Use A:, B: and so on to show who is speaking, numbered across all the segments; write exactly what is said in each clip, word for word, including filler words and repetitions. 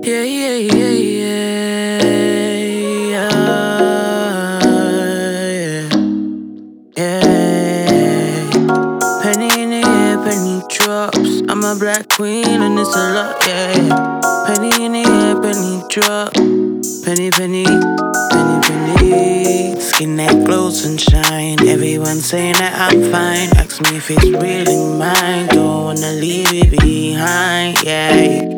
A: Yeah, yeah, yeah, yeah, yeah, yeah, yeah. Penny in the air, penny drops. I'm a black queen and it's a lot, yeah, yeah. Penny in the air, penny drop. Penny, penny, penny, penny. Skin that glows and shine. Everyone saying that I'm fine. Ask me if it's really mine. Don't wanna leave it behind, yeah.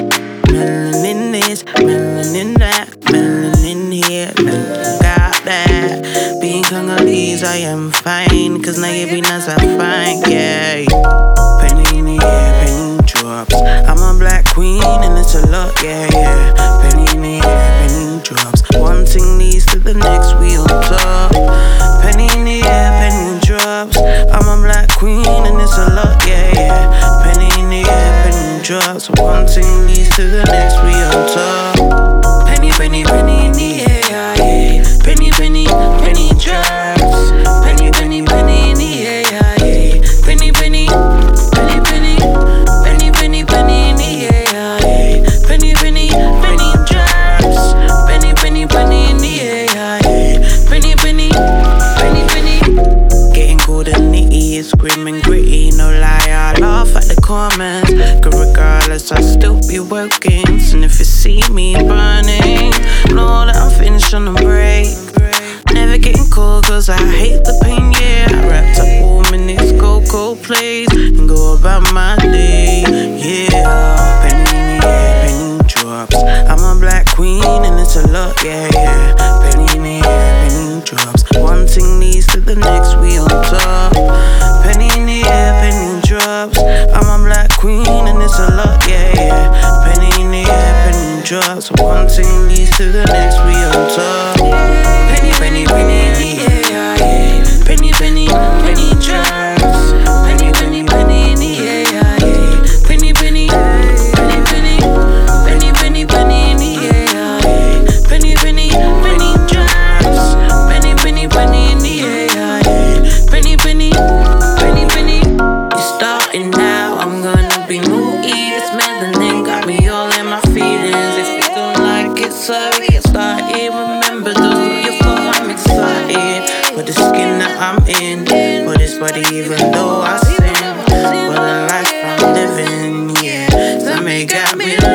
A: Melanin this, melanin that, melanin here, melanin got that. Being Congolese, I am fine. Cause Nigerians are fine, yeah. Penny in the air, penny drops. I'm a black queen and it's a lot, yeah, yeah. Penny in the air, penny drops. One thing leads to the next, we on top. Penny in the air, penny drops. I'm a black queen and it's a lot, yeah, yeah. Penny in the air, penny drops. One thing leads to the next, we on top. Penny, penny, penny in the air, yeah. Penny, penny, penny drops. Penny, penny, penny in the air, yeah. Penny, penny, penny, penny, penny, penny, penny in the air, yeah. Penny, penny, penny drops. Penny, penny, penny in the air, yeah. Penny, penny, penny, penny. Getting cold and nitty, it's grim and gritty, no lie. I laugh at the comments, cause regardless, I still be working. And if you see me burning, know that I'm finished on a break. Never getting cold, cause I hate the pain, yeah. I wrapped up all minutes, go, go plays, and go about my day, yeah. Penny in the air, penny drops. I'm a black queen and it's a lot, yeah, yeah. Penny in the air, penny drops. One thing leads to the next, we on top. Penny in the air, penny drops. I'm a black queen and it's a lot, yeah, yeah. Penny in the air, penny drops. One thing leads to the next, we on top. Penny, penny, penny in the air, yeah. Penny, penny, penny drops. Penny, penny, penny in the air, yeah. Penny, penny, penny, penny, penny, penny, penny in the air, yeah. Penny, penny, penny drops. Penny, penny, penny in the air, yeah. Penny, penny, penny, penny. It's starting now, I'm gonna be moody. This melanin got me all in my feelings. If you don't like it, sorry, it's started. Remember those who you thought I'm excited for the skin that I'm in, for this body even though I sin, for the life I'm living, yeah. Some may got me